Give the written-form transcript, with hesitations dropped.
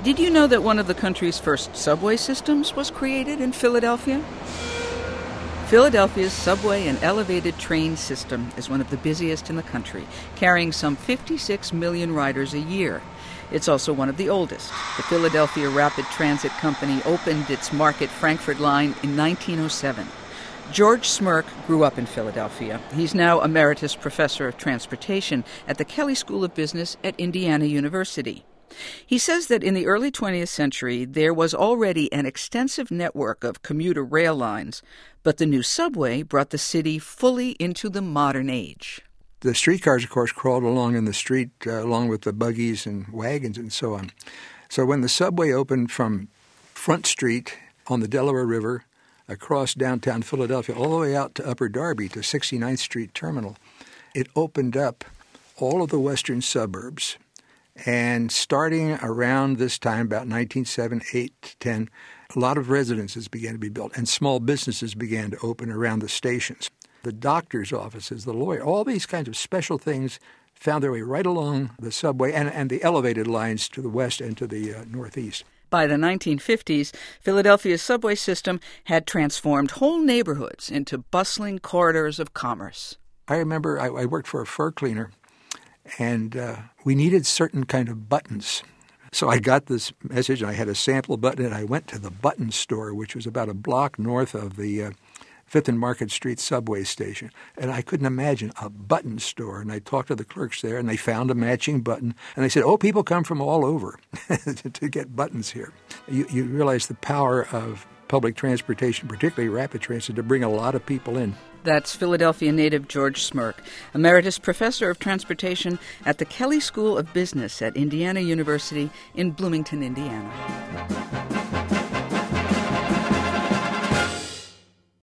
Did you know that one of the country's first subway systems was created in Philadelphia? Philadelphia's subway and elevated train system is one of the busiest in the country, carrying some 56 million riders a year. It's also one of the oldest. The Philadelphia Rapid Transit Company opened its Market Frankford line in 1907. George Smirk grew up in Philadelphia. He's now Emeritus Professor of Transportation at the Kelley School of Business at Indiana University. He says that in the early 20th century, there was already an extensive network of commuter rail lines, but the new subway brought the city fully into the modern age. The streetcars, of course, crawled along in the street along with the buggies and wagons and so on. So when the subway opened from Front Street on the Delaware River across downtown Philadelphia all the way out to Upper Darby to 69th Street Terminal, it opened up all of the western suburbs. And starting around this time, about 1907, 8, 10, a lot of residences began to be built and small businesses began to open around the stations. The doctor's offices, the lawyer, all these kinds of special things found their way right along the subway and the elevated lines to the west and to the northeast. By the 1950s, Philadelphia's subway system had transformed whole neighborhoods into bustling corridors of commerce. I remember I worked for a fur cleaner, and we needed certain kind of buttons. So I got this message, and I had a sample button, and I went to the button store, which was about a block north of the 5th and Market Street subway station. And I couldn't imagine a button store. And I talked to the clerks there, and they found a matching button. And they said, oh, people come from all over to get buttons here. You realize the power of public transportation, particularly rapid transit, to bring a lot of people in. That's Philadelphia native George Smirk, Emeritus Professor of Transportation at the Kelley School of Business at Indiana University in Bloomington, Indiana.